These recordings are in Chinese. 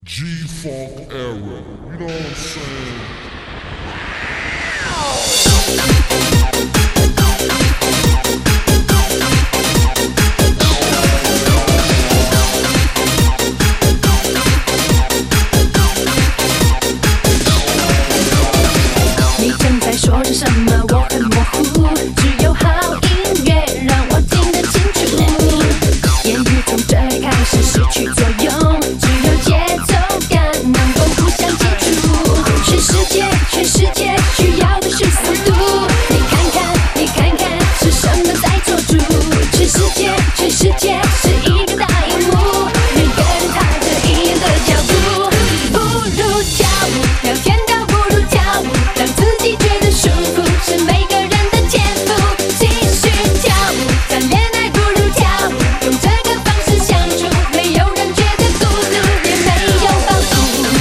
G-Funk era, you know what I'm saying? 你正在说着什么？我很模糊，只有好音乐让我听得清楚。言语从这里开始失去作用，只有节奏感能够互相接触。全世界需要的是速度。你看看是什么在做主？全世界是一个大荧幕，每个人踏着一样的脚步。不如跳舞，聊天倒不如跳舞，让自己觉得舒服是每个人的天赋。继续跳舞，谈恋爱不如跳舞，用这个方式相处，没有人觉得孤独，也没有包袱。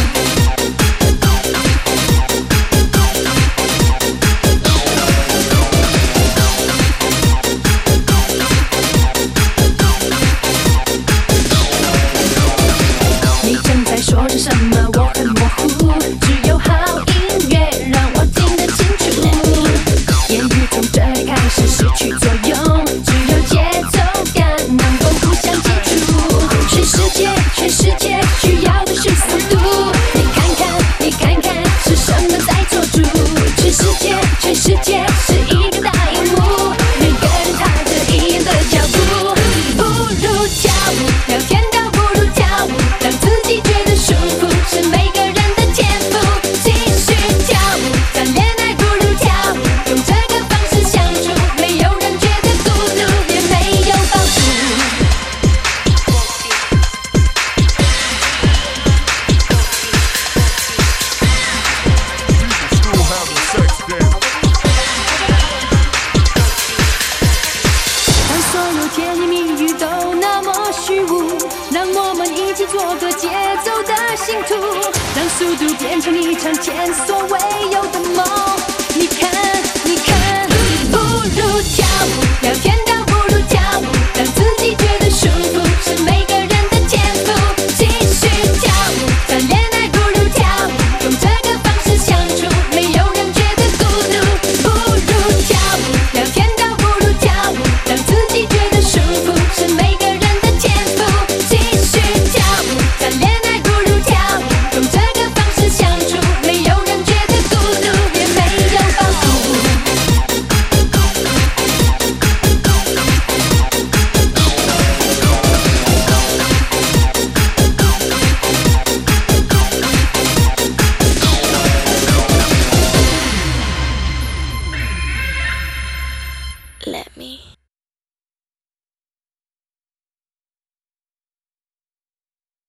你正在说着什么？我很模糊，只有好音乐让我听得清楚。言语从这里开始失去作用，只有节奏感能够互相接触。全世界需要的是速度。你看看是什么在做主？全世界是一个大荧幕，每个人踏着一样的脚步。不如跳舞，聊天倒不如跳舞，让自己觉得舒服是每个人的天赋。继续跳舞，谈恋爱不如跳舞，用这个方式相处，没有人觉得孤独，也没有包袱。 Still having sex then. 当所有甜言蜜语都那么虚无，让我们一起做个节奏的信徒，让速度变成一场前所未有的梦。你看，不如跳舞，聊天倒不如跳舞，让自己觉得舒服是每个人的天赋。继续跳舞，谈恋爱不如跳舞，用这个方式相处，没有人觉得孤独。不如跳舞，聊天倒不如跳舞，让自己觉得舒服是每个人的天赋。继续跳舞，谈恋爱不如跳舞，用这个方式相处，没有人觉得孤独，也没有包袱。Let